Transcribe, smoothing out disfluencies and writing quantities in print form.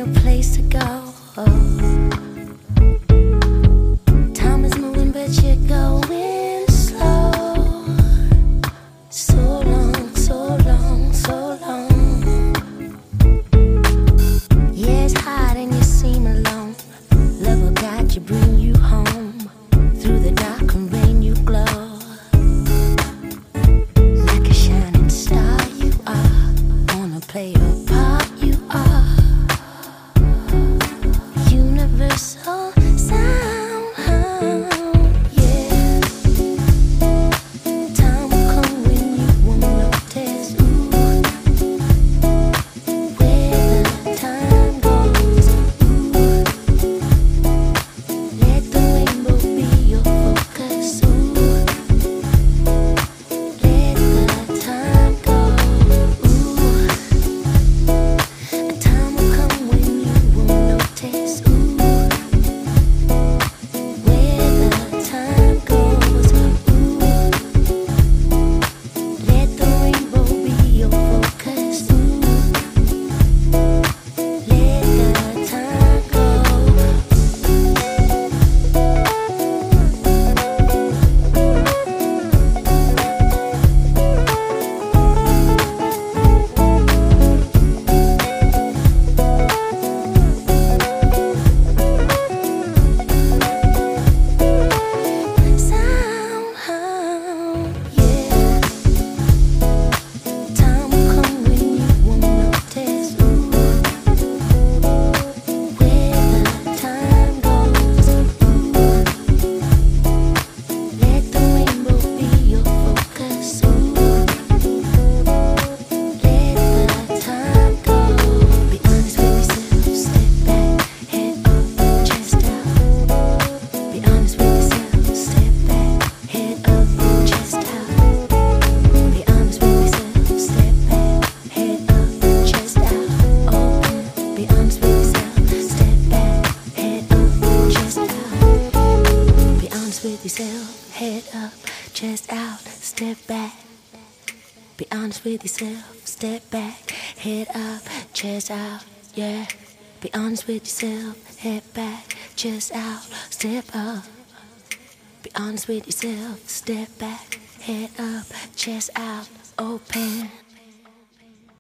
no place to go. Time is moving, but you're going slow. So long, so long, so long. Yeah, it's hot and you seem alone. Love will guide you, bring you home. Through the dark and rain you glow. Like a shining star you are. Wanna play a part you are. Universal sound, yeah. Time will come when you won't notice, ooh, where the time goes, ooh. Let the rainbow be your focus, ooh. Let the time go, ooh. A time will come when you won't notice, ooh. Head up, chest out, step back. Be honest with yourself, step back. Head up, chest out, yeah. Be honest with yourself, head back, chest out, step up. Be honest with yourself, step back. Head up, chest out, open.